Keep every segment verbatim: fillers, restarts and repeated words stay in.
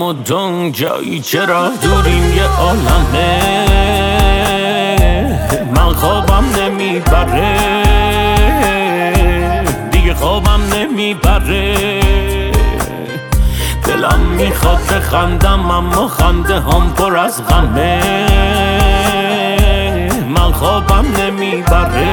مدام جایی چرا دوریم یه عالمه من خوابم نمیبره دیگه خوابم نمیبره دلم میخواد بخندم اما خنده هم پر از غمه من خوابم نمیبره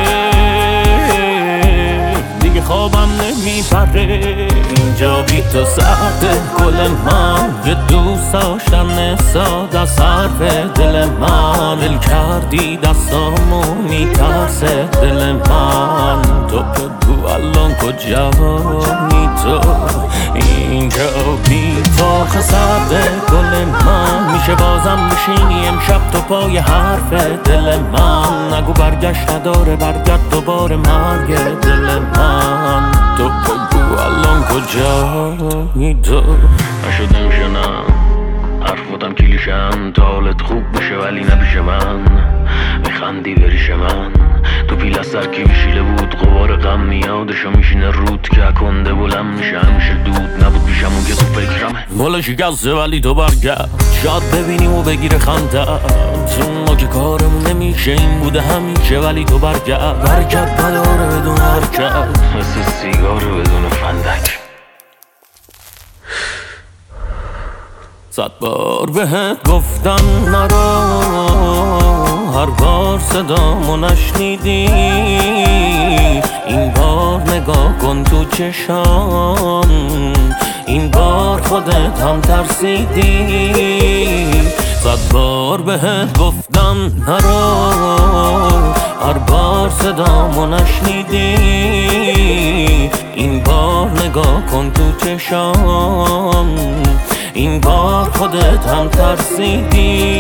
دیگه خوابم نمیبره اینجا بی تو سرده گل من یه دوست داشتن ساده از حرف دل من دل کردی دستامو میترسه دل من تو بگو الان کجایی تو اینجا بی تو خسرده گل من میشه بازم بشینی امشب تو پای حرف دل من نگو برگشت نداره برگرد دوباره مرگ دل من تو بگو الان کجایی تو نشده میشه نه حرف بودم کلیشم تا حالت خوب بشه ولی نپیش من میخندی بریش من تو پیل از سرکی بشیله بود غبار غم میادشو میشینه رود که کنده بلند میشه همیشه دود نبود پیشمون که تو فکرمه والا شکسته ولی تو برگرد شاید ببینیم و بگیره خنده چون ما که کارمون نمیشه این بوده همیشه ولی تو برگرد برگرد نداره بدون حرکت مثل سیگار بدون فندک صد بار بهت گفتم نرو هر بار صدامو نشنیدی این بار نگاه کن تو چشام این بار خودت هم ترسیدی صد بار بهت گفتم نرو هر بار صدامو نشنیدی این بار نگاه کن تو چشام این بار خودت هم ترسیدی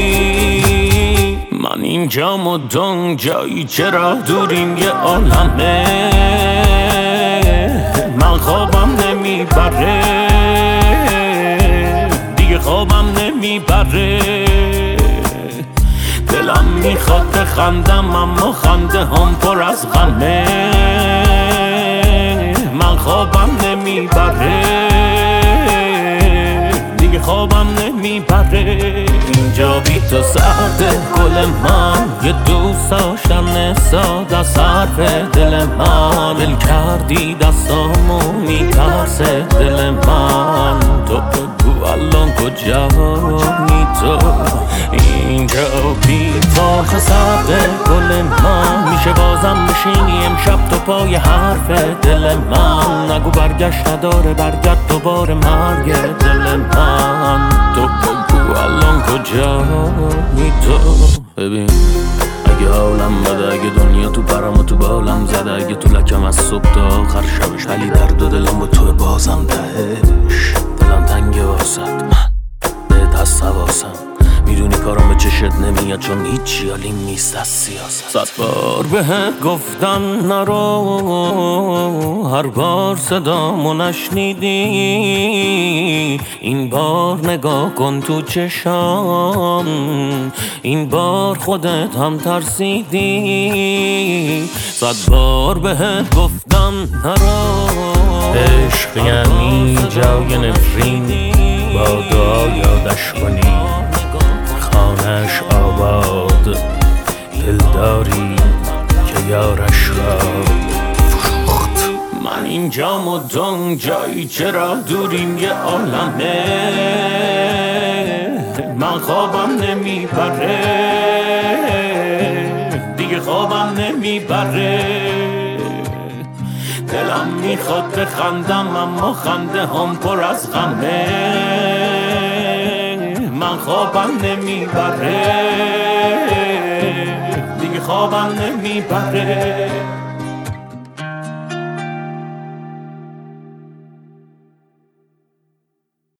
من اینجا مدام جایی چرا دوریم یه عالمه من خوابم نمیبره دیگه خوابم نمیبره دلم میخواد بخندم اما خنده هم پر از غمه من خوابم نمیبره خوابم نمیبره اینجا بی تو سرده گل من یه دوست داشتن ساده از حرف دل من دل کردی دستامو میترسه دل من تو بگو الان کجایی تو اینجا بی تو خسرده گل من میشه بازم بشینی امشب تو پای حرف دل من نگو برگشت نداره برگرد دوباره مرگ دل من تو بگو الان کجایی تو ببین اگه حالم بده اگه دنیا تو پرم و تو بالم زده اگه تو لکم از صبح تا آخر شبش ولی درد و دلم با تو بازم تهش دلم تنگه واسد من بهت هست حواسم میدونی کارم به چشت نمیاد چون هیچی حالیم نیست از سیاست صد بار بهت گفتم نرو هر بار صدامو نشنیدی این بار نگاه کن تو چشام این بار خودت هم ترسیدی صد بار بهت گفتم نرو عشق یعنی جای نفرین با دعا یادش کنی خانش آباد دلداری که یارش را فروخت من اینجا مدام جایی چرا دوریم یه عالمه من خوابم نمیبره دیگه خوابم نمیبره دلم میخواد بخندم اما خنده هم پر از غمه من خوابم نمیبره دیگه خوابم نمیبره